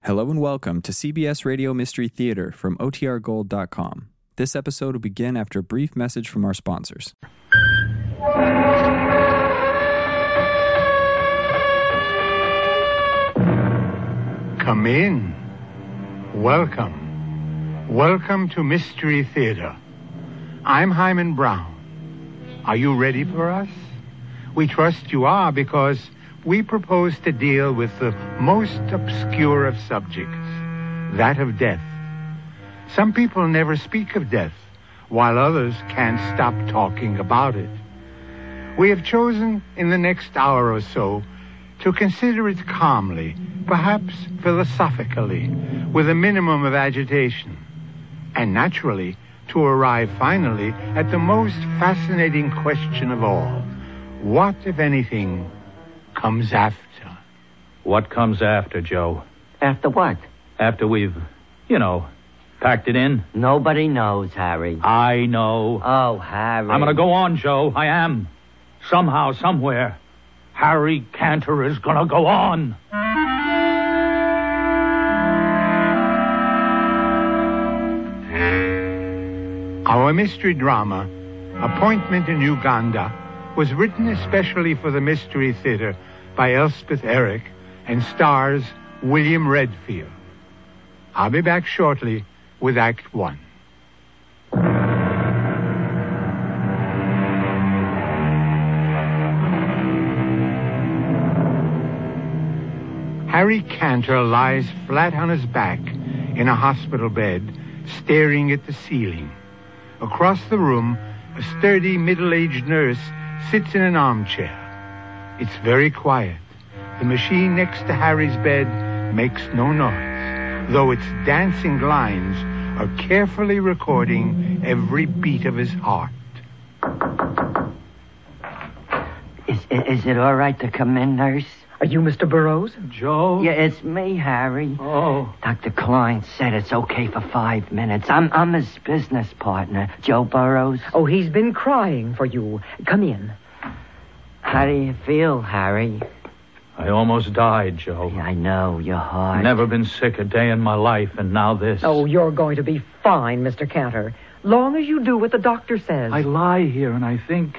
Hello and welcome to CBS Radio Mystery Theater from OTRGold.com. This episode will begin after a brief message from our sponsors. Come in. Welcome. Welcome to Mystery Theater. I'm Hyman Brown. Are you ready for us? We trust you are, because we propose to deal with the most obscure of subjects, that of death. Some people never speak of death, while others can't stop talking about it. We have chosen, in the next hour or so, to consider it calmly, perhaps philosophically, with a minimum of agitation, and naturally, to arrive finally at the most fascinating question of all. What, if anything, comes after? What comes after, Joe? After what? After we've, packed it in? Nobody knows, Harry. I know. Oh, Harry. I'm going to go on, Joe. I am. Somehow, somewhere, Harry Cantor is going to go on. Our mystery drama, Appointment in Uganda, was written especially for the Mystery Theater by Elspeth Eric and stars William Redfield. I'll be back shortly with Act One. Harry Cantor lies flat on his back in a hospital bed, staring at the ceiling. Across the room, a sturdy middle-aged nurse sits in an armchair. It's very quiet. The machine next to Harry's bed makes no noise, though its dancing lines are carefully recording every beat of his heart. Is it all right to come in, nurse? Are you Mr. Burroughs? Joe? Yeah, it's me, Harry. Oh. Dr. Klein said it's okay for 5 minutes. I'm his business partner, Joe Burroughs. Oh, he's been crying for you. Come in. How do you feel, Harry? I almost died, Joe. Yeah, I know, your heart. Never been sick a day in my life, and now this. Oh, you're going to be fine, Mr. Cantor. Long as you do what the doctor says. I lie here and I think...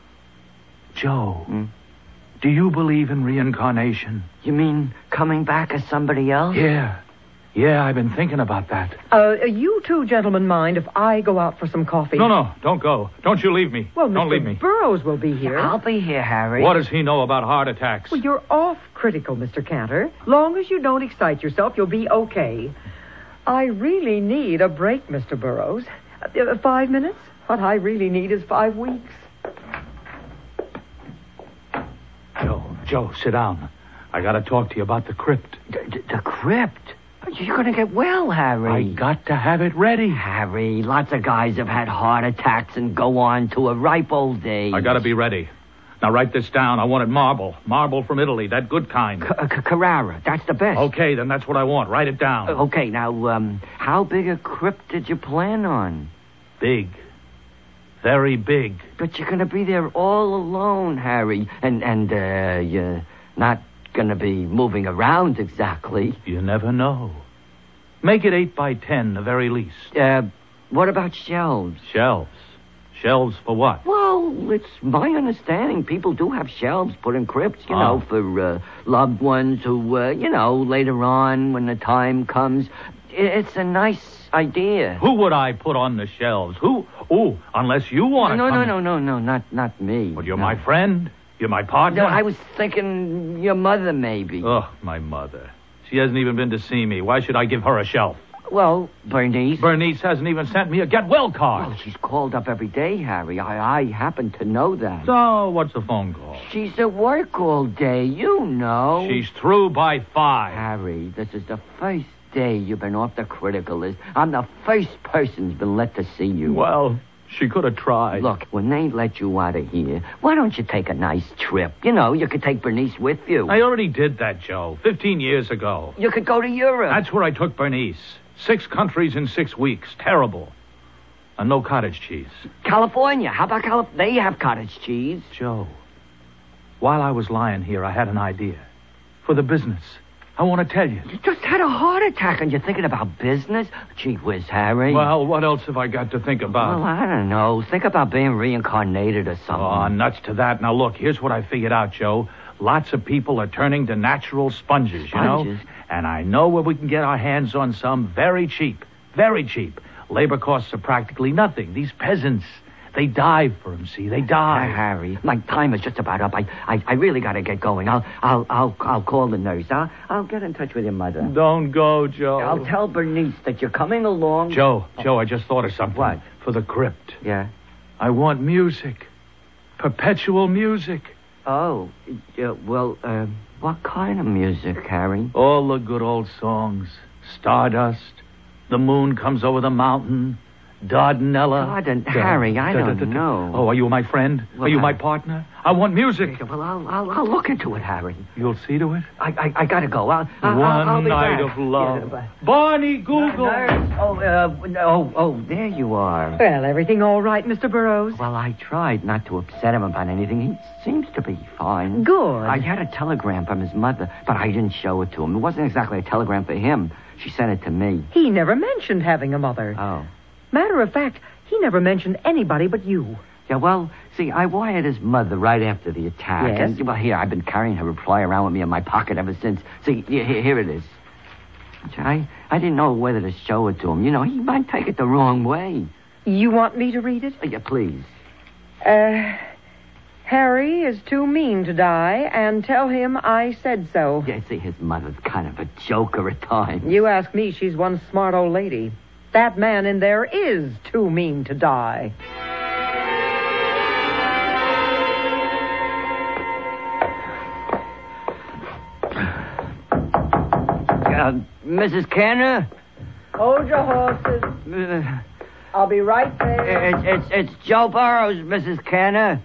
Joe, do you believe in reincarnation? You mean coming back as somebody else? Yeah, I've been thinking about that. You two gentlemen mind if I go out for some coffee? No, don't go. Don't you leave me. Well, don't Mr. leave me. Burroughs will be here. I'll be here, Harry. What does he know about heart attacks? Well, you're off critical, Mr. Cantor. Long as you don't excite yourself, you'll be okay. I really need a break, Mr. Burroughs. 5 minutes? What I really need is 5 weeks. Joe, sit down. I got to talk to you about the crypt. The crypt? You're going to get well, Harry. I got to have it ready. Harry, lots of guys have had heart attacks and go on to a ripe old age. I got to be ready. Now, write this down. I wanted marble. Marble from Italy, that good kind. Carrara, that's the best. Okay, then that's what I want. Write it down. Okay, now, how big a crypt did you plan on? Big. Very big. But you're going to be there all alone, Harry. And you're not going to be moving around exactly. You never know. Make it 8 by 10, the very least. What about shelves? Shelves? Shelves for what? Well, it's my understanding people do have shelves put in crypts, for loved ones who, later on when the time comes. It's a nice idea. Who would I put on the shelves? Who? Oh, unless you want to No, not me. But you're No. my friend? You're my partner? No, I was thinking your mother, maybe. Oh, my mother. She hasn't even been to see me. Why should I give her a shelf? Well, Bernice. Bernice hasn't even sent me a get well card. Well, she's called up every day, Harry. I happen to know that. So, what's the phone call? She's at work all day, you know. She's through by 5. Harry, this is the first day you've been off the critical list. I'm the first person who's been let to see you. Well, she could have tried. Look, when they let you out of here, why don't you take a nice trip? You could take Bernice with you. I already did that, Joe, 15 years ago. You could go to Europe. That's where I took Bernice. 6 countries in 6 weeks. Terrible. And no cottage cheese. California. How about California? They have cottage cheese. Joe, while I was lying here, I had an idea. For the business. I want to tell you. You just had a heart attack and you're thinking about business? Gee whiz, Harry. Well, what else have I got to think about? Well, I don't know. Think about being reincarnated or something. Oh, nuts to that. Now, look, here's what I figured out, Joe. Lots of people are turning to natural sponges, you know? And I know where we can get our hands on some very cheap. Very cheap. Labor costs are practically nothing. These peasants, they dive for them, see? They die. Harry, my time is just about up. I really got to get going. I'll call the nurse. I'll get in touch with your mother. Don't go, Joe. I'll tell Bernice that you're coming along. Joe, I just thought of something. What? For the crypt. Yeah? I want music. Perpetual music. Oh, well, what kind of music, Harry? All the good old songs. Stardust. The moon comes over the mountain. Dardanella. Harry, I don't know. Oh, are you my friend? Well, are you my partner? I want music. Well, I'll look into it, Harry. You'll see to it? I gotta go. I'll One be night back. of love. Yeah, Barney Google. There you are. Well, everything all right, Mr. Burroughs? Well, I tried not to upset him about anything. He seems to be fine. Good. I had a telegram from his mother, but I didn't show it to him. It wasn't exactly a telegram for him. She sent it to me. He never mentioned having a mother. Oh. Matter of fact, he never mentioned anybody but you. Yeah, well, see, I wired his mother right after the attack. Yes? And, well, here, I've been carrying her reply around with me in my pocket ever since. See, here it is. I didn't know whether to show it to him. You know, he might take it the wrong way. You want me to read it? Yeah, please. Harry is too mean to die, and tell him I said so. Yeah, see, his mother's kind of a joker at times. You ask me, she's one smart old lady. That man in there is too mean to die. Mrs. Canner? Hold your horses. I'll be right there. It's Joe Burroughs, Mrs. Canner.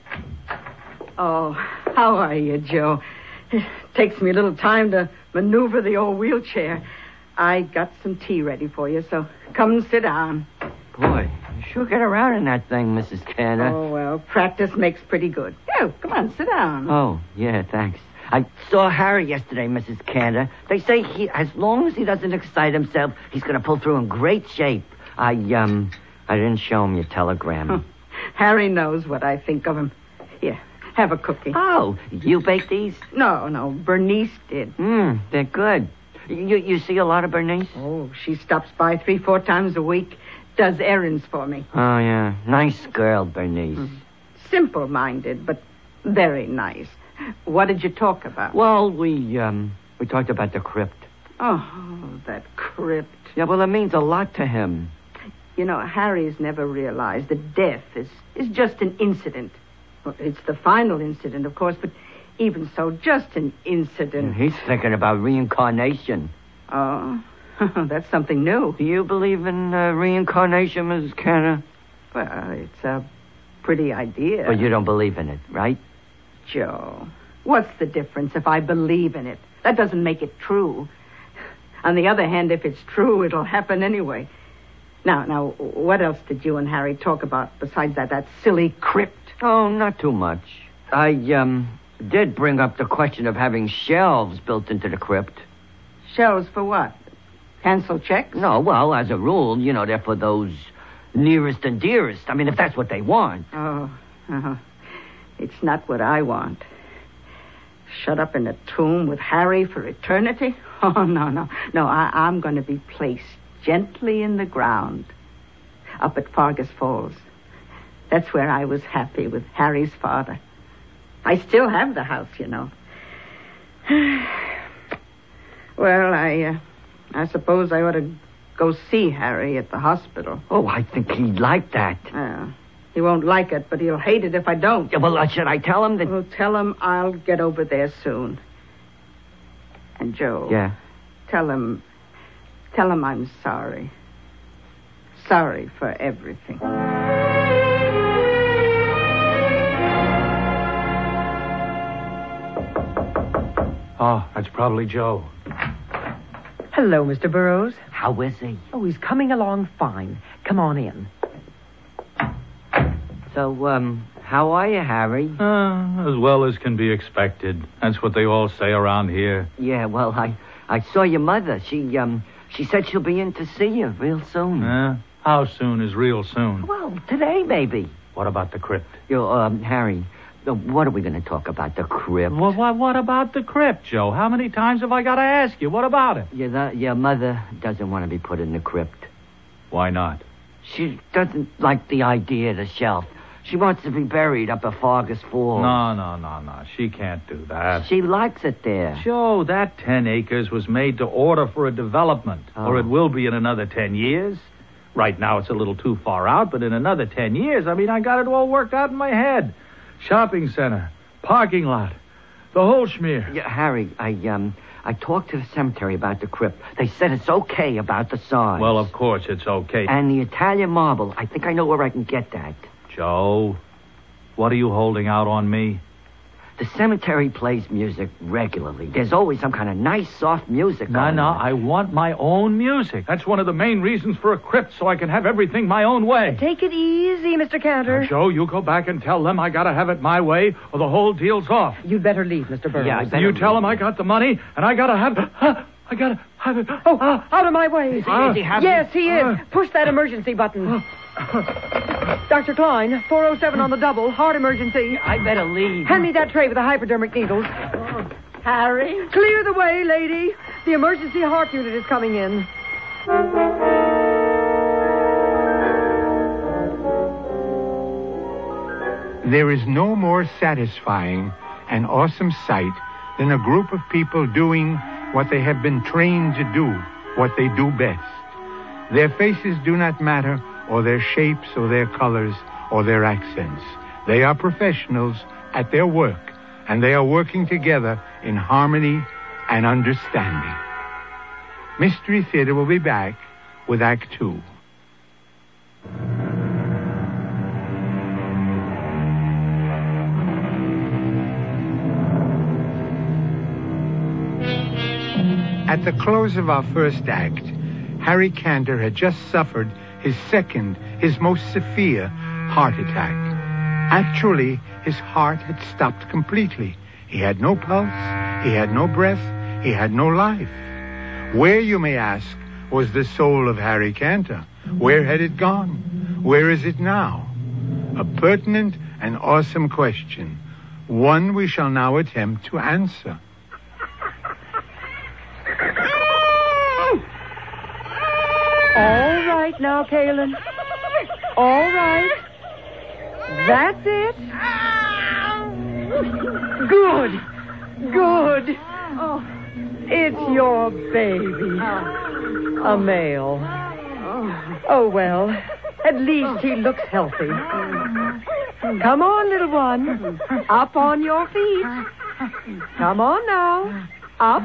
Oh, how are you, Joe? It takes me a little time to maneuver the old wheelchair. I got some tea ready for you, so come and sit down. Boy, you sure get around in that thing, Mrs. Canner. Oh, well, practice makes pretty good. Oh, come on, sit down. Oh, yeah, thanks. I saw Harry yesterday, Mrs. Canner. They say as long as he doesn't excite himself, he's going to pull through in great shape. I didn't show him your telegram. Harry knows what I think of him. Here, have a cookie. Oh, you baked these? No, Bernice did. They're good. You see a lot of Bernice? Oh, she stops by 3-4 times a week, does errands for me. Oh, yeah. Nice girl, Bernice. Simple-minded, but very nice. What did you talk about? Well, we talked about the crypt. Oh, that crypt. Yeah, well, it means a lot to him. You know, Harry's never realized that death is just an incident. Well, it's the final incident, of course, but even so, just an incident. He's thinking about reincarnation. Oh, that's something new. Do you believe in reincarnation, Mrs. Canner? Well, it's a pretty idea. But you don't believe in it, right? Joe, what's the difference if I believe in it? That doesn't make it true. On the other hand, if it's true, it'll happen anyway. Now, what else did you and Harry talk about besides that silly crypt? Oh, not too much. I did bring up the question of having shelves built into the crypt. Shelves for what? Cancel checks? No, well, as a rule, they're for those nearest and dearest. I mean, if that's what they want. Oh, it's not what I want. Shut up in a tomb with Harry for eternity? Oh, no. I'm going to be placed gently in the ground up at Fargus Falls. That's where I was happy with Harry's father. I still have the house, Well, I suppose I ought to go see Harry at the hospital. Oh, I think he'd like that. He won't like it, but he'll hate it if I don't. Yeah, well, should I tell him that... Well, tell him I'll get over there soon. And Joe... Yeah? Tell him I'm sorry. Sorry for everything. Oh, that's probably Joe. Hello, Mr. Burroughs. How is he? Oh, he's coming along fine. Come on in. So, how are you, Harry? As well as can be expected. That's what they all say around here. Yeah, well, I saw your mother. She said she'll be in to see you real soon. How soon is real soon? Well, today, maybe. What about the crypt? Harry, what are we going to talk about? The crypt? What about the crypt, Joe? How many times have I got to ask you? What about it? Your mother doesn't want to be put in the crypt. Why not? She doesn't like the idea of the shelf. She wants to be buried up at Fargus Falls. No. She can't do that. She likes it there. Joe, that 10 acres was made to order for a development, or it will be in another 10 years. Right now it's a little too far out, but in another 10 years, I got it all worked out in my head. Shopping center, parking lot, the whole schmear. Yeah, Harry, I talked to the cemetery about the crypt. They said it's okay about the size. Well, of course it's okay. And the Italian marble, I think I know where I can get that. Joe, what are you holding out on me? The cemetery plays music regularly. There's always some kind of nice, soft music on. No, I want my own music. That's one of the main reasons for a crypt, so I can have everything my own way. Take it easy, Mr. Cantor. Now, Joe, you go back and tell them I gotta have it my way, or the whole deal's off. You'd better leave, Mr. Burroughs. Yeah, I better You tell them I got the money, and I gotta have it. I gotta have it. Out of my way. Is he having... Yes, he is. Push that emergency button. Dr. Klein, 407 on the double. Heart emergency. I better leave. Hand me that tray with the hypodermic needles. Harry? Clear the way, lady. The emergency heart unit is coming in. There is no more satisfying and awesome sight than a group of people doing what they have been trained to do, what they do best. Their faces do not matter, or their shapes, or their colors, or their accents. They are professionals at their work, and they are working together in harmony and understanding. Mystery Theater will be back with Act Two. At the close of our first act, Harry Cantor had just suffered his second, his most severe heart attack. Actually, his heart had stopped completely. He had no pulse, he had no breath, he had no life. Where, you may ask, was the soul of Harry Cantor? Where had it gone? Where is it now? A pertinent and awesome question, one we shall now attempt to answer. All right now, Kaylin. All right. That's it. Good. Oh, it's your baby. A male. Oh, well, at least he looks healthy. Come on, little one. Up on your feet. Come on now. Up.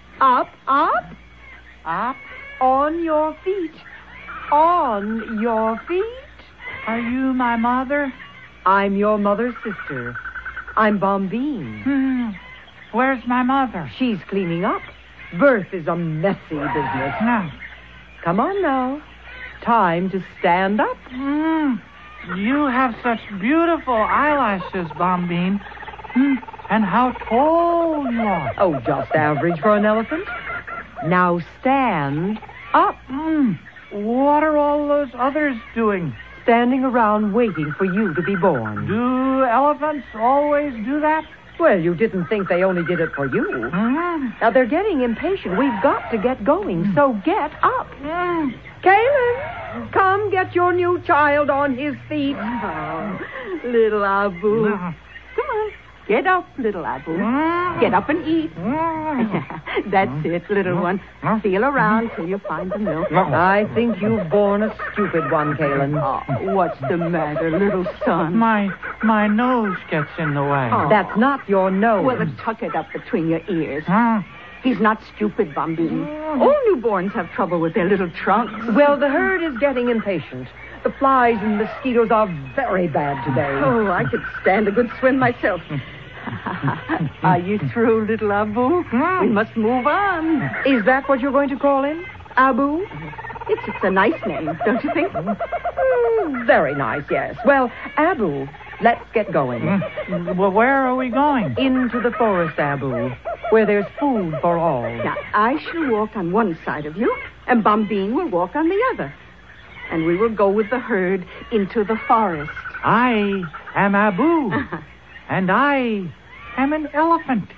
On your feet. On your feet. Are you my mother? I'm your mother's sister. I'm Bombine. Where's my mother? She's cleaning up. Birth is a messy business. No. Come on now. Time to stand up. You have such beautiful eyelashes, Bombine. And how tall you are. Oh, just average for an elephant. Now stand up. What are all those others doing? Standing around waiting for you to be born. Do elephants always do that? Well, you didn't think they only did it for you. Now, they're getting impatient. We've got to get going, so get up. Kaylin, come get your new child on his feet. Oh, little Abu. Come on. Get up, little Abu. Get up and eat. That's it, little one. Feel around till you find the milk. I think you've born a stupid one, Kaylin. Oh, what's the matter, little son? My nose gets in the way. Oh. That's not your nose. Well, then tuck it up between your ears. He's not stupid, Bombine. All newborns have trouble with their little trunks. Well, the herd is getting impatient. The flies and mosquitoes are very bad today. Oh, I could stand a good swim myself. Are you through, little Abu? We must move on. Is that what you're going to call him? Abu? It's a nice name, don't you think? Very nice, yes. Well, Abu, Let's get going. Well, where are we going? Into the forest, Abu, where there's food for all. Now, I shall walk on one side of you, and Bombine will walk on the other. And we will go with the herd into the forest. I am Abu, and I am an elephant.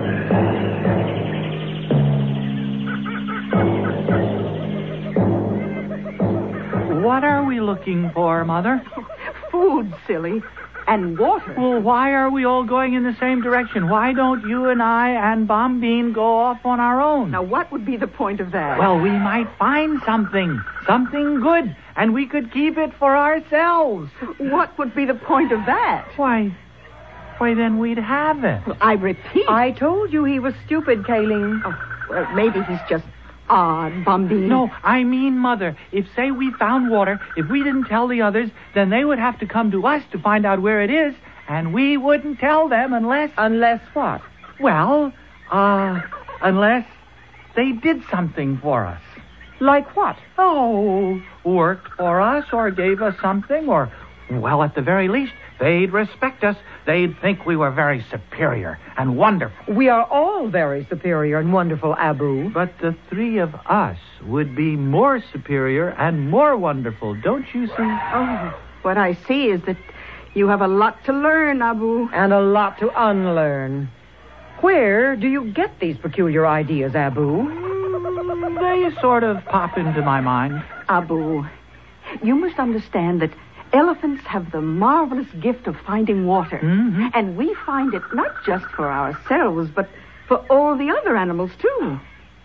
What are we looking for, Mother? Food, silly, and water. Well, why are we all going in the same direction? Why don't you and I and Bombine go off on our own? Now, what would be the point of that? Well, we might find something good, and we could keep it for ourselves. What would be the point of that? Why, then we'd have it. I repeat. I told you he was stupid, Kaling. Oh, well, maybe he's just odd, Bombine. No, I mean, Mother, if, say, we found water, if we didn't tell the others, then they would have to come to us to find out where it is, and we wouldn't tell them unless... Unless what? Well, unless they did something for us. Like what? Oh, worked for us or gave us something or, well, at the very least, they'd respect us. They'd think we were very superior and wonderful. We are all very superior and wonderful, Abu. But the three of us would be more superior and more wonderful, don't you see? Oh, what I see is that you have a lot to learn, Abu. And a lot to unlearn. Where do you get these peculiar ideas, Abu? They sort of pop into my mind. Abu, you must understand that elephants have the marvelous gift of finding water. Mm-hmm. And we find it not just for ourselves, but for all the other animals, too.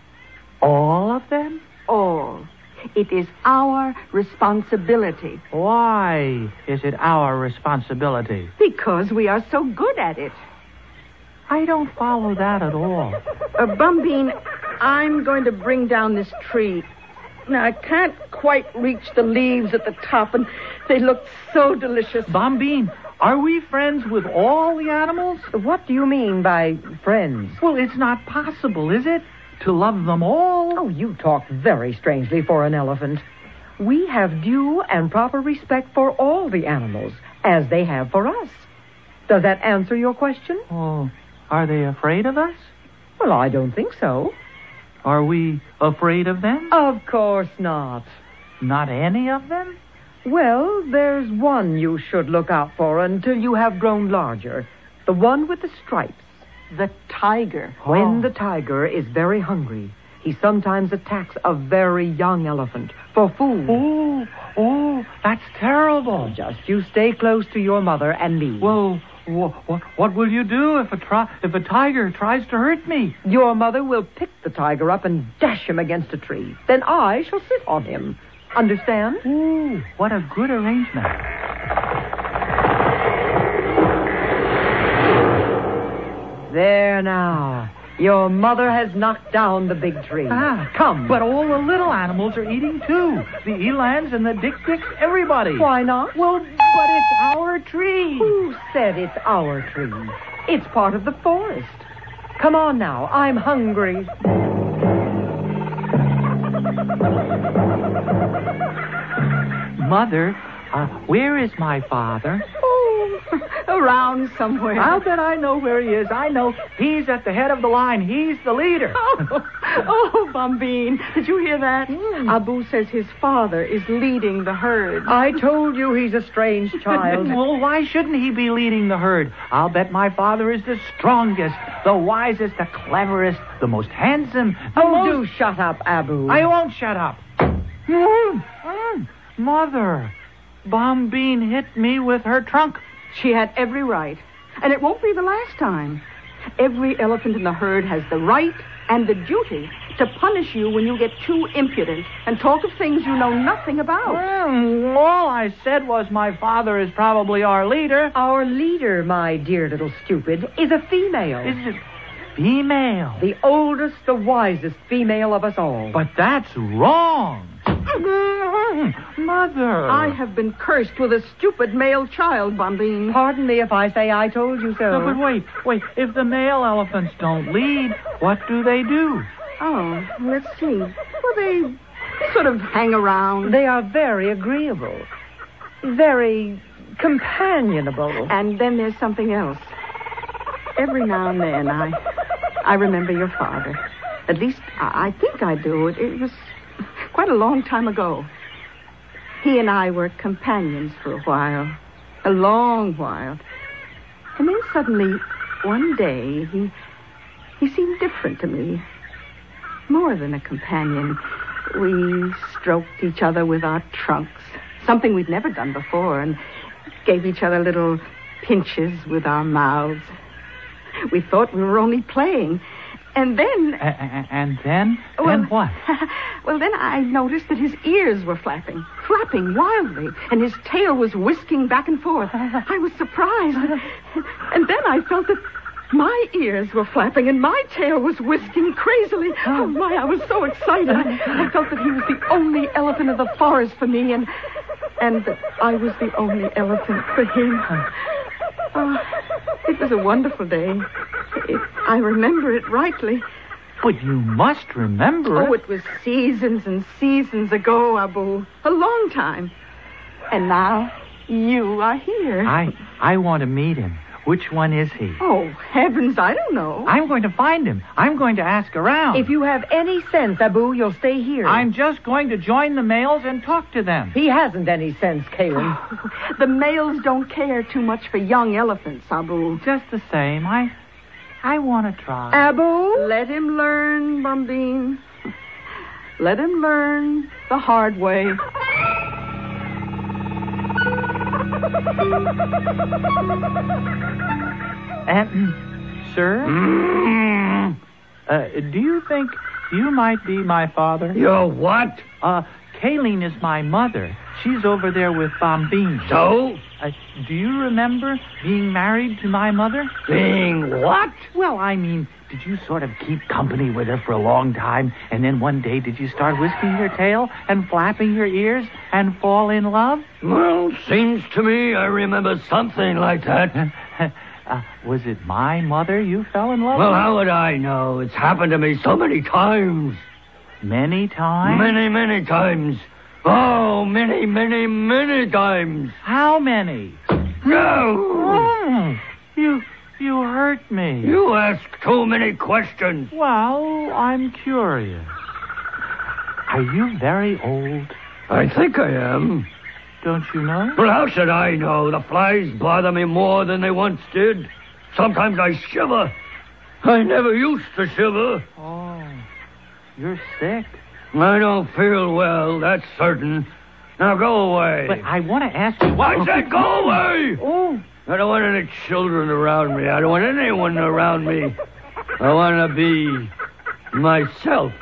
All of them? All. It is our responsibility. Why is it our responsibility? Because we are so good at it. I don't follow that at all. Bombine, I'm going to bring down this tree. Now, I can't quite reach the leaves at the top, and they look so delicious. Bombine, are we friends with all the animals? What do you mean by friends? Well, it's not possible, is it? To love them all? Oh, you talk very strangely for an elephant. We have due and proper respect for all the animals, as they have for us. Does that answer your question? Oh, are they afraid of us? Well, I don't think so. Are we afraid of them? Of course not. Not any of them? Well, there's one you should look out for until you have grown larger. The one with the stripes. The tiger. When the tiger is very hungry, he sometimes attacks a very young elephant for food. Oh, that's terrible. Just you stay close to your mother and me. Well, what will you do if a tiger tries to hurt me? Your mother will pick the tiger up and dash him against a tree. Then I shall sit on him. Understand? Ooh, what a good arrangement. There now. Your mother has knocked down the big tree. Come. But all the little animals are eating too. The elands and the dik-diks, everybody. Why not? Well, but it's our tree. Who said it's our tree? It's part of the forest. Come on now. I'm hungry. Mother, where is my father? Around somewhere. I'll bet I know where he is. I know. He's at the head of the line. He's the leader. Oh, Bombine, did you hear that? Abu says his father is leading the herd. I told you he's a strange child. Well, why shouldn't he be leading the herd? I'll bet my father is the strongest, the wisest, the cleverest, the most handsome. Do shut up, Abu. I won't shut up. Mother, Bombine hit me with her trunk. She had every right. And it won't be the last time. Every elephant in the herd has the right and the duty to punish you when you get too impudent and talk of things you know nothing about. All I said was my father is probably our leader. Our leader, my dear little stupid, is a female. Is it female? The oldest, the wisest female of us all. But that's wrong. Mother. I have been cursed with a stupid male child, Bombine. Pardon me if I say I told you so. No, but wait. If the male elephants don't lead, what do they do? Oh, let's see. Well, they sort of hang around. They are very agreeable. Very companionable. And then there's something else. Every now and then I remember your father. At least I think I do. It was quite a long time ago. He and I were companions for a while. A long while. And then suddenly, one day, he seemed different to me. More than a companion. We stroked each other with our trunks. Something we'd never done before. And gave each other little pinches with our mouths. We thought we were only playing. And then... And then? Then what? Well, then I noticed that his ears were flapping wildly, and his tail was whisking back and forth. I was surprised. And then I felt that my ears were flapping, and my tail was whisking crazily. Oh, my, I was so excited. I felt that he was the only elephant of the forest for me, and that I was the only elephant for him. It was a wonderful day. I remember it rightly. But you must remember it. Oh, it was seasons and seasons ago, Abu. A long time. And now you are here. I want to meet him. Which one is he? Oh, heavens, I don't know. I'm going to find him. I'm going to ask around. If you have any sense, Abu, you'll stay here. I'm just going to join the males and talk to them. He hasn't any sense, Kalen. The males don't care too much for young elephants, Abu. Just the same, I want to try. Abu? Let him learn, Bombine. Let him learn the hard way. Sir? Do you think you might be my father? Your what? Kayleen is my mother. She's over there with Bombine. So? Do you remember being married to my mother? Being what? Well, I mean, did you sort of keep company with her for a long time, and then one day did you start whisking your tail and flapping your ears and fall in love? Well, seems to me I remember something like that. Was it my mother you fell in love with? Well, how would I know? It's happened to me so many times. Many times? Many, many times. Oh, many, many, many times. How many? No! You hurt me. You ask too many questions. Well, I'm curious. Are you very old? I think I am. Don't you know? Well, how should I know? The flies bother me more than they once did. Sometimes I shiver. I never used to shiver. Oh, you're sick. I don't feel well, that's certain. Now go away. But I want to ask you... I said go away! Oh. I don't want any children around me. I don't want anyone around me. I want to be myself.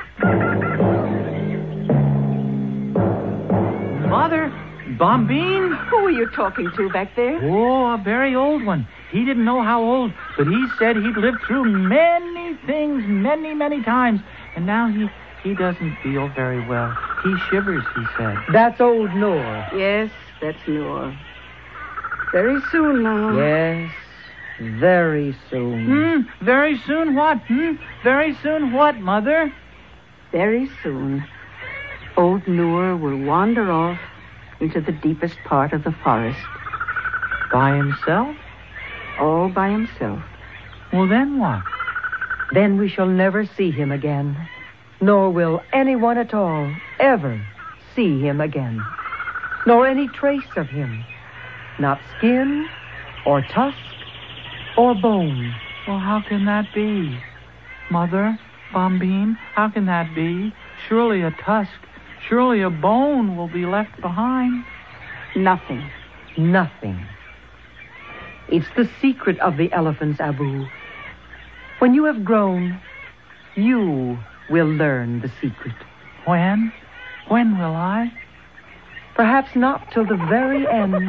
Mother, Bombine? Who are you talking to back there? Oh, a very old one. He didn't know how old, but he said he'd lived through many things, many, many times. And now he doesn't feel very well. He shivers, he said. That's old Noor. Yes, that's Noor. Very soon now. Yes, very soon. Very soon what? Very soon what, Mother? Very soon, old Noor will wander off into the deepest part of the forest. By himself? All by himself. Well, then what? Then we shall never see him again. Nor will anyone at all ever see him again. Nor any trace of him. Not skin, or tusk, or bone. Well, how can that be? Mother, Bombine, how can that be? Surely a tusk, surely a bone will be left behind. Nothing. Nothing. It's the secret of the elephants, Abu. When you have grown, you will learn the secret. When? When will I? Perhaps not till the very end.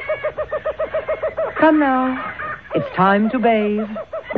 Come now. It's time to bathe.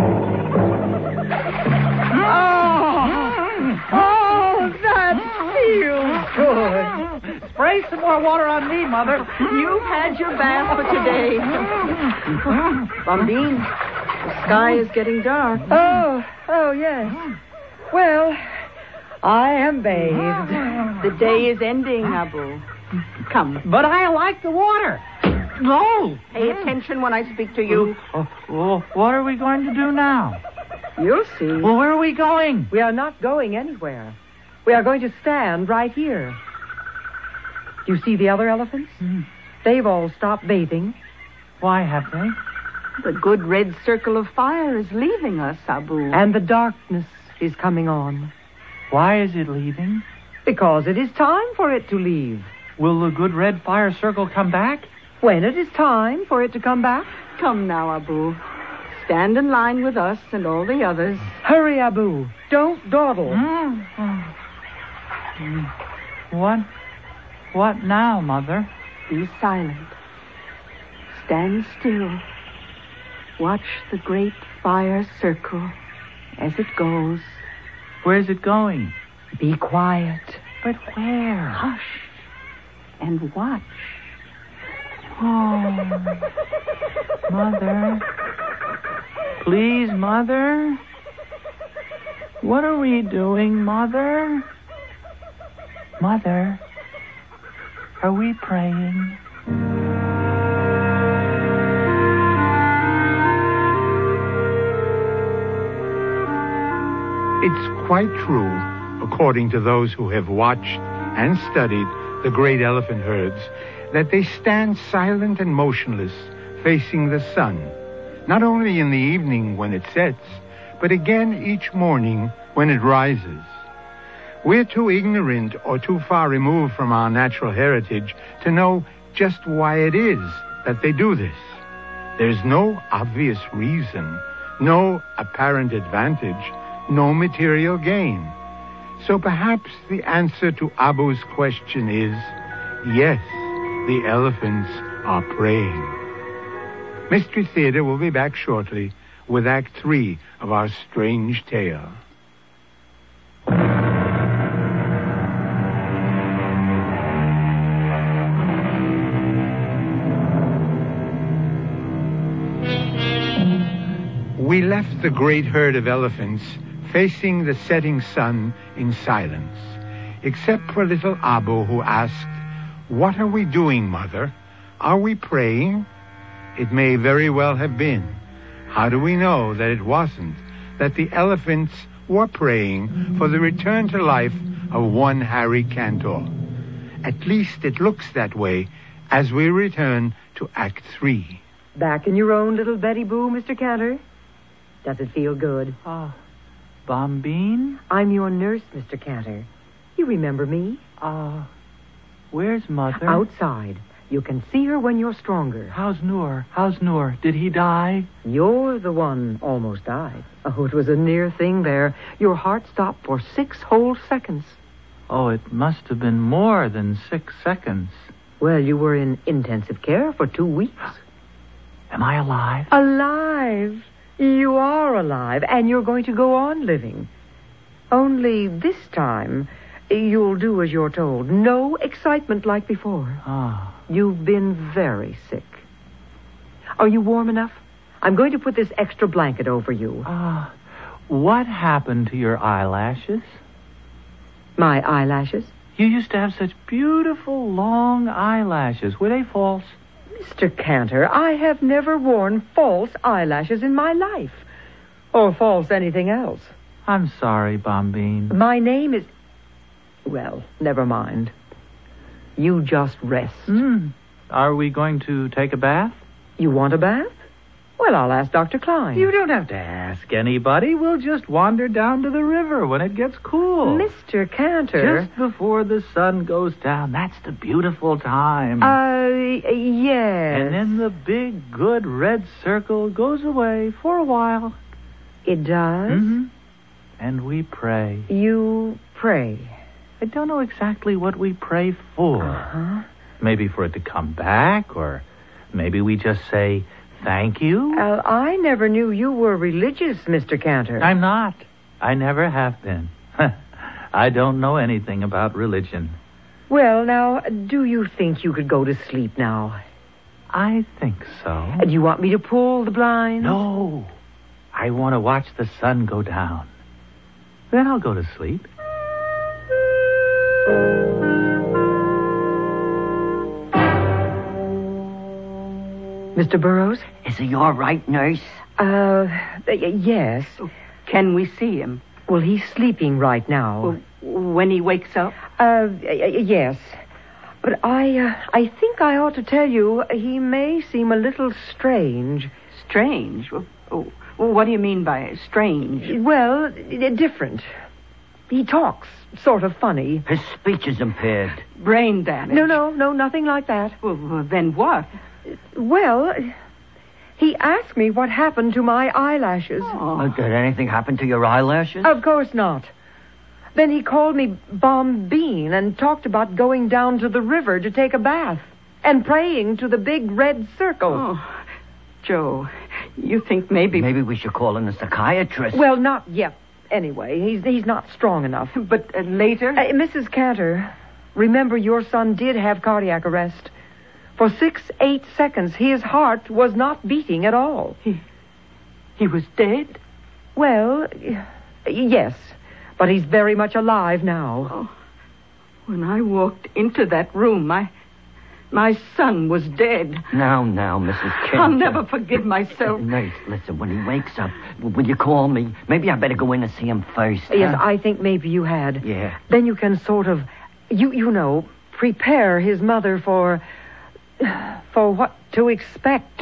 Oh, that feels good. Spray some more water on me, Mother. You've had your bath for today. Bombine, the sky is getting dark. Oh, yes. Well, I am bathed. The day is ending, Abu. Come. But I like the water. No. Pay attention when I speak to you. Well, what are we going to do now? You'll see. Well, where are we going? We are not going anywhere. We are going to stand right here. Do you see the other elephants? They've all stopped bathing. Why have they? The good red circle of fire is leaving us, Abu. And the darkness is coming on. Why is it leaving? Because it is time for it to leave. Will the good red fire circle come back? When it is time for it to come back. Come now, Abu. Stand in line with us and all the others. Hurry, Abu. Don't dawdle. What now, Mother? Be silent. Stand still. Watch the great fire circle as it goes. Where's it going? Be quiet. But where? Hush and watch. Oh, Mother. Please, Mother. What are we doing, Mother? Mother, are we praying? It's quite true, according to those who have watched and studied the great elephant herds, that they stand silent and motionless, facing the sun, not only in the evening when it sets, but again each morning when it rises. We're too ignorant or too far removed from our natural heritage to know just why it is that they do this. There's no obvious reason, no apparent advantage, no material gain. So perhaps the answer to Abu's question is, yes, the elephants are praying. Mystery Theater will be back shortly with Act 3 of our strange tale. We left the great herd of elephants facing the setting sun in silence, except for little Abu, who asked, "What are we doing, Mother? Are we praying?" It may very well have been. How do we know that it wasn't, that the elephants were praying for the return to life of one Harry Cantor? At least it looks that way as we return to Act 3. Back in your own little Betty Boo, Mr. Cantor? Does it feel good? Bombine? I'm your nurse, Mr. Cantor. You remember me? Where's Mother? Outside. You can see her when you're stronger. How's Noor? Did he die? You're the one almost died. Oh, it was a near thing there. Your heart stopped for 6 whole seconds. Oh, it must have been more than 6 seconds. Well, you were in intensive care for 2 weeks. Am I alive? Alive? You are alive, and you're going to go on living. Only this time, you'll do as you're told. No excitement like before. You've been very sick. Are you warm enough? I'm going to put this extra blanket over you. What happened to your eyelashes? My eyelashes? You used to have such beautiful long eyelashes. Were they false? Mr. Cantor, I have never worn false eyelashes in my life. Or false anything else. I'm sorry, Bombine. My name is... Well, never mind. You just rest. Are we going to take a bath? You want a bath? Well, I'll ask Dr. Klein. You don't have to ask anybody. We'll just wander down to the river when it gets cool. Mr. Cantor. Just before the sun goes down. That's the beautiful time. Yes. And then the big, good red circle goes away for a while. It does? Mm-hmm. And we pray. You pray? I don't know exactly what we pray for. Maybe for it to come back, or maybe we just say... Thank you? I never knew you were religious, Mr. Cantor. I'm not. I never have been. I don't know anything about religion. Well, now, do you think you could go to sleep now? I think so. Do you want me to pull the blinds? No. I want to watch the sun go down. Then I'll go to sleep. Mr. Burroughs? Is he all right, nurse? Yes. Can we see him? Well, he's sleeping right now. When he wakes up? Yes. But I think I ought to tell you, he may seem a little strange. Strange? What do you mean by strange? Well, different. He talks sort of funny. His speech is impaired. Brain damage? No, nothing like that. Well, then what? Well, he asked me what happened to my eyelashes. Oh, did anything happen to your eyelashes? Of course not. Then he called me Bombine and talked about going down to the river to take a bath and praying to the big red circle. Oh, Joe, you think maybe... Maybe we should call in a psychiatrist. Well, not yet, anyway. He's not strong enough. But later? Mrs. Cantor, remember your son did have cardiac arrest. For 6-8 seconds, his heart was not beating at all. He was dead? Well, yes. But he's very much alive now. Oh, when I walked into that room, my son was dead. Now, Mrs. Cantor. I'll never forgive myself. Nurse, listen, when he wakes up, will you call me? Maybe I better go in and see him first. Yes, huh? I think maybe you had. Yeah. Then you can sort of, you know, prepare his mother for what to expect.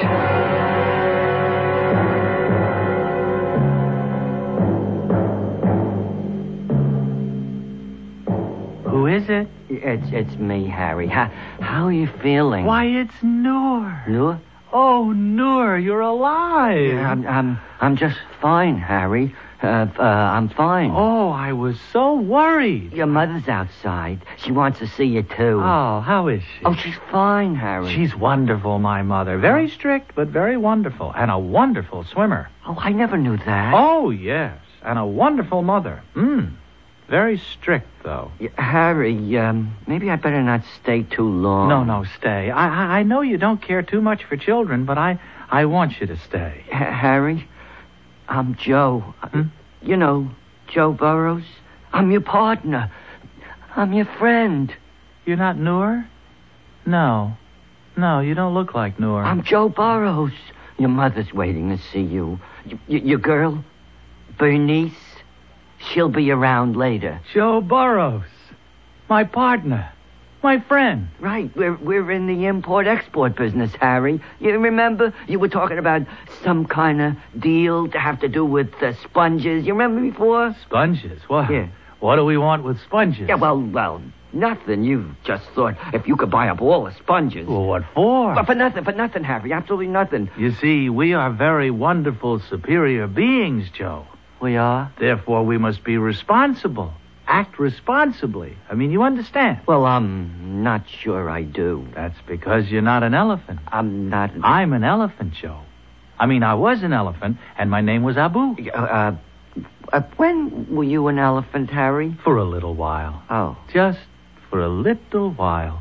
Who is it? It's me, Harry. How are you feeling? Why, it's Noor. Noor? Oh, Noor, you're alive. Yeah, I'm just fine, Harry. I'm fine. Oh, I was so worried. Your mother's outside. She wants to see you, too. Oh, how is she? Oh, she's fine, Harry. She's wonderful, my mother. Very strict, but very wonderful. And a wonderful swimmer. Oh, I never knew that. Oh, yes. And a wonderful mother. Very strict, though. Harry, maybe I better not stay too long. No, stay. I know you don't care too much for children, but I want you to stay. Harry, I'm Joe. You know, Joe Burroughs. I'm your partner. I'm your friend. You're not Noor? No, you don't look like Noor. I'm Joe Burroughs. Your mother's waiting to see you. Your girl, Bernice, she'll be around later. Joe Burroughs. My partner. My friend. Right. We're in the import-export business, Harry. You remember? You were talking about some kind of deal to have to do with sponges. You remember before? Sponges? What? Yeah. What do we want with sponges? Yeah, well, nothing. You just thought if you could buy up all the sponges. Well, what for? Well, for nothing, Harry. Absolutely nothing. You see, we are very wonderful, superior beings, Joe. We are? Therefore, we must be responsible. Act responsibly. I mean, you understand? Well, I'm not sure I do. That's because you're not an elephant. I'm not... I'm an elephant, Joe. I mean, I was an elephant, and my name was Abu. When were you an elephant, Harry? For a little while. Oh. Just for a little while.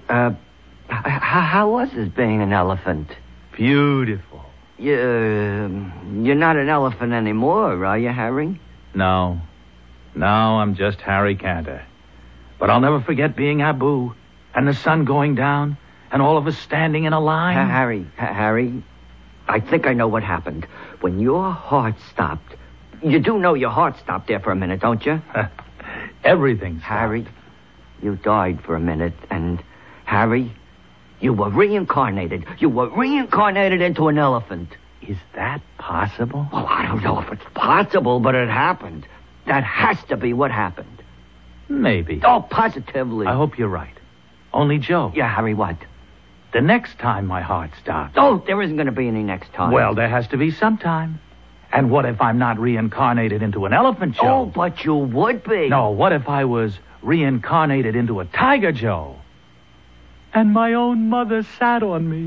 How was it being an elephant? Beautiful. You're not an elephant anymore, are you, Harry? No, I'm just Harry Cantor. But I'll never forget being Abu, and the sun going down, and all of us standing in a line. Harry, I think I know what happened. When your heart stopped, you do know your heart stopped there for a minute, don't you? Everything stopped. Harry, you died for a minute, and Harry, you were reincarnated. You were reincarnated into an elephant. Is that possible? Well, I don't know if it's possible, but it happened. That has to be what happened. Maybe. Oh, positively. I hope you're right. Only, Joe. Yeah, Harry, what? The next time my heart stops. Oh, there isn't going to be any next time. Well, there has to be some time. And what if I'm not reincarnated into an elephant, Joe? Oh, but you would be. No, what if I was reincarnated into a tiger, Joe? And my own mother sat on me.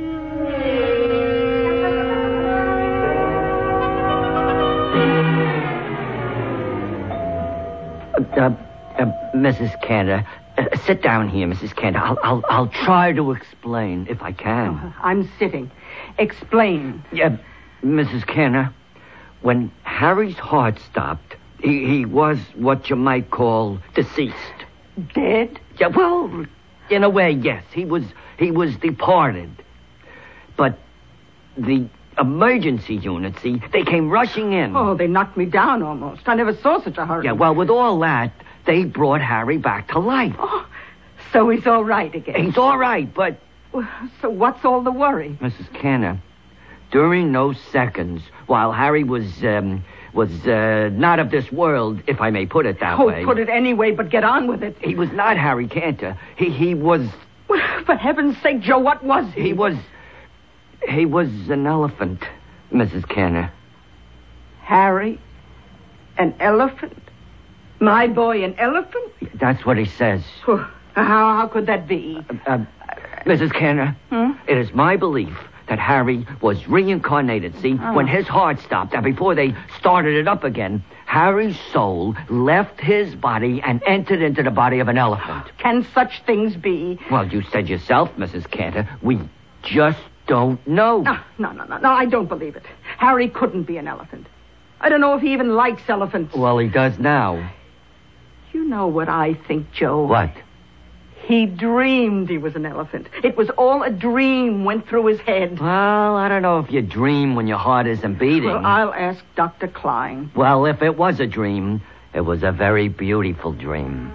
Mrs. Cantor, sit down here, Mrs. Cantor. I'll try to explain if I can. Oh, I'm sitting. Explain. Yeah, Mrs. Cantor, when Harry's heart stopped, he was what you might call deceased. Dead? Yeah, well, in a way, yes. He was departed. But the emergency unit, see, they came rushing in. Oh, they knocked me down almost. I never saw such a hurry. Yeah, well, with all that, they brought Harry back to life. Oh, so he's all right again. He's all right, but... So what's all the worry? Mrs. Canner, during those seconds, while Harry was not of this world, if I may put it that way. Oh, put it any way, but get on with it. He was not Harry Cantor. He was... For heaven's sake, Joe, what was he? He was an elephant, Mrs. Canner. Harry? An elephant? My boy, an elephant? That's what he says. How could that be? Mrs. Canner, it is my belief that Harry was reincarnated, see? When his heart stopped, and before they started it up again, Harry's soul left his body and entered into the body of an elephant. Can such things be? Well, you said yourself, Mrs. Cantor, we just don't know. No, I don't believe it. Harry couldn't be an elephant. I don't know if he even likes elephants. Well, he does now. You know what I think, Joe? What? He dreamed he was an elephant. It was all a dream went through his head. Well, I don't know if you dream when your heart isn't beating. Well, I'll ask Dr. Klein. Well, if it was a dream, it was a very beautiful dream.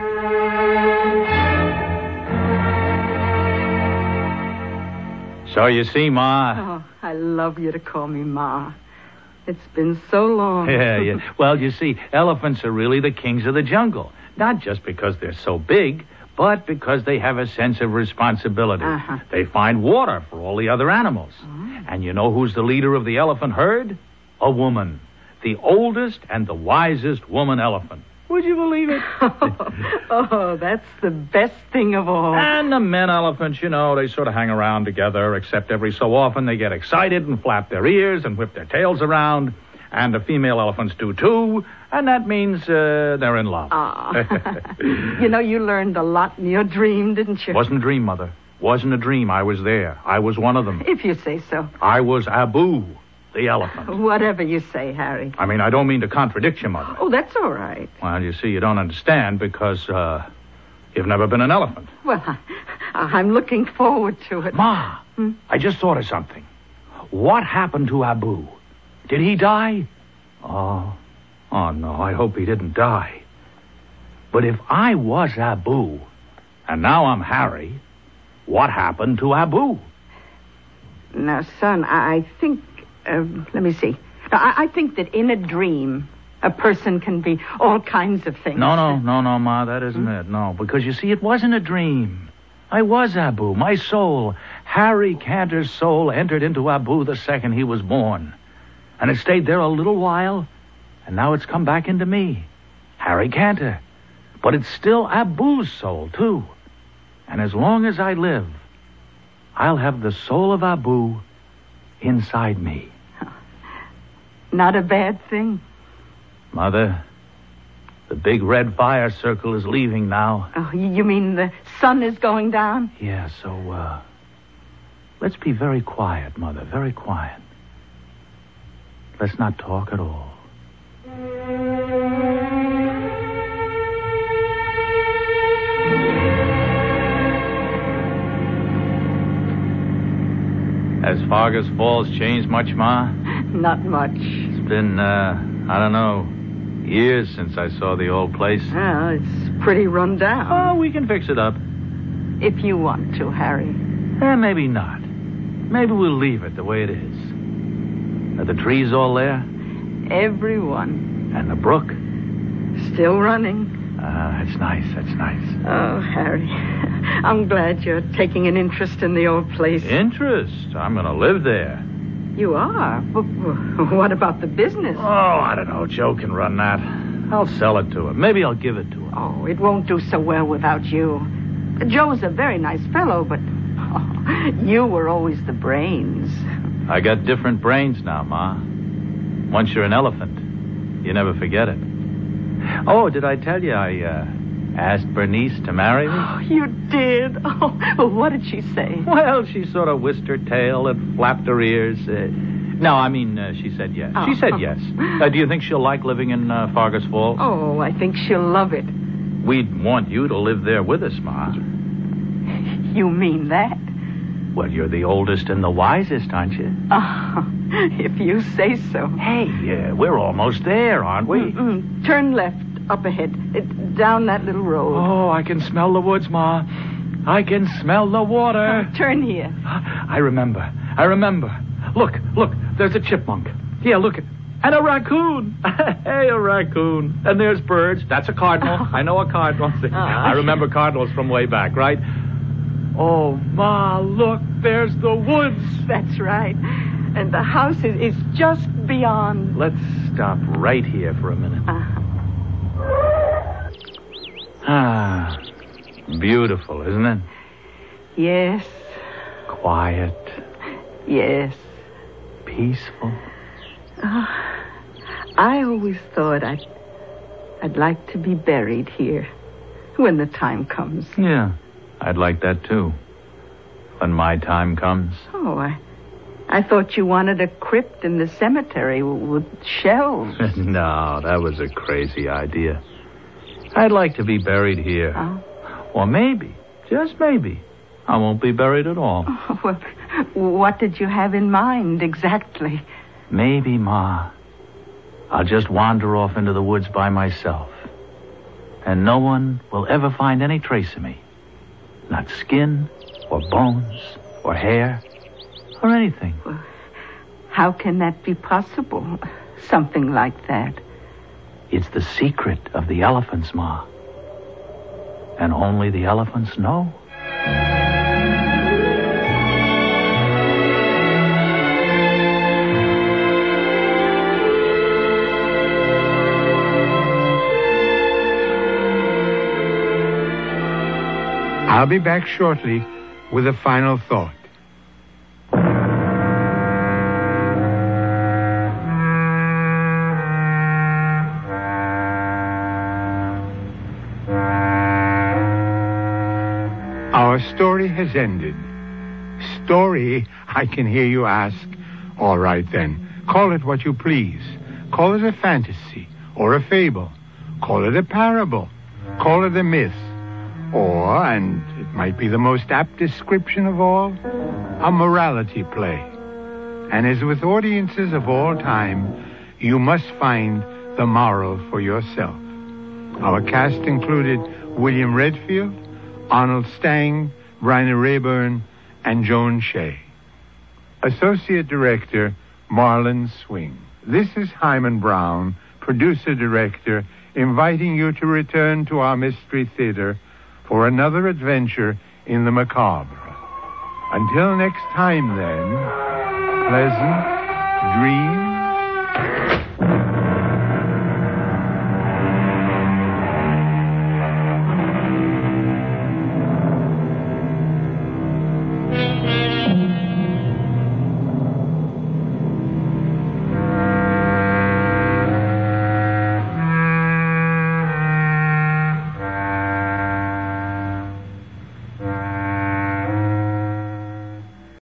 So you see, Ma... Oh, I love you to call me Ma. It's been so long. Yeah. Well, you see, elephants are really the kings of the jungle. Not just because they're so big, but because they have a sense of responsibility. They find water for all the other animals. And you know who's the leader of the elephant herd? A woman. The oldest and the wisest woman elephant. Would you believe it? Oh, that's the best thing of all. And the men elephants, you know, they sort of hang around together, except every so often they get excited and flap their ears and whip their tails around. And the female elephants do, too. And that means they're in love. You know, you learned a lot in your dream, didn't you? Wasn't a dream, Mother. Wasn't a dream. I was there. I was one of them. If you say so. I was Abu, the elephant. Whatever you say, Harry. I mean, I don't mean to contradict you, Mother. Oh, that's all right. Well, you see, you don't understand because you've never been an elephant. Well, I'm looking forward to it. Ma, I just thought of something. What happened to Abu? Did he die? Oh, no, I hope he didn't die. But if I was Abu, and now I'm Harry, what happened to Abu? Now, son, I think... let me see. I think that in a dream, a person can be all kinds of things. No, Ma, that isn't it. No, because you see, it wasn't a dream. I was Abu. My soul, Harry Cantor's soul, entered into Abu the second he was born. And it stayed there a little while, and now it's come back into me, Harry Cantor. But it's still Abu's soul, too. And as long as I live, I'll have the soul of Abu inside me. Not a bad thing. Mother, the big red fire circle is leaving now. Oh, you mean the sun is going down? Yeah, so, let's be very quiet, Mother, very quiet. Let's not talk at all. Has Fargus Falls changed much, Ma? Not much. It's been, I don't know, years since I saw the old place. Well, it's pretty run down. Oh, we can fix it up. If you want to, Harry. Maybe not. Maybe we'll leave it the way it is. Are the trees all there? Everyone. And the brook? Still running. That's nice, that's nice. Oh, Harry, I'm glad you're taking an interest in the old place. Interest? I'm going to live there. You are? What about the business? Oh, I don't know. Joe can run that. I'll sell it to him. Maybe I'll give it to him. Oh, it won't do so well without you. Joe's a very nice fellow, but you were always the brains. I got different brains now, Ma. Once you're an elephant, you never forget it. Oh, did I tell you I asked Bernice to marry me? Oh, you did? Oh, what did she say? Well, she sort of whisked her tail and flapped her ears. She said yes. Oh. She said yes. Do you think she'll like living in Fargus Falls? Oh, I think she'll love it. We'd want you to live there with us, Ma. You mean that? Well, you're the oldest and the wisest, aren't you? Oh, if you say so. Hey, we're almost there, aren't we? Turn left, up ahead, down that little road. Oh, I can smell the woods, Ma. I can smell the water. Turn here. I remember. Look, there's a chipmunk. Yeah, look. And a raccoon. Hey, a raccoon. And there's birds. That's a cardinal. I know a cardinal. I remember cardinals from way back, right? Oh, Ma, look, there's the woods. That's right. And the house is just beyond. Let's stop right here for a minute. Ah, beautiful, isn't it? Yes. Quiet. Yes. Peaceful. I always thought I'd like to be buried here when the time comes. Yeah, I'd like that too. When my time comes. Oh, I thought you wanted a crypt in the cemetery with shells. No, that was a crazy idea. I'd like to be buried here. Oh. Or maybe, just maybe, I won't be buried at all. Oh, well, what did you have in mind exactly? Maybe, Ma, I'll just wander off into the woods by myself. And no one will ever find any trace of me. Not skin, or bones, or hair, or anything. Well, how can that be possible? Something like that. It's the secret of the elephants, Ma. And only the elephants know. I'll be back shortly with a final thought. Our story has ended. Story, I can hear you ask. All right, then. Call it what you please. Call it a fantasy or a fable. Call it a parable. Call it a myth. Or, and it might be the most apt description of all, a morality play. And as with audiences of all time, you must find the moral for yourself. Our cast included William Redfield, Arnold Stang, Bryna Rayburn, and Joan Shea. Associate Director, Marlon Swing. This is Hyman Brown, Producer-Director, inviting you to return to our Mystery Theater for another adventure in the macabre. Until next time, then, pleasant dreams.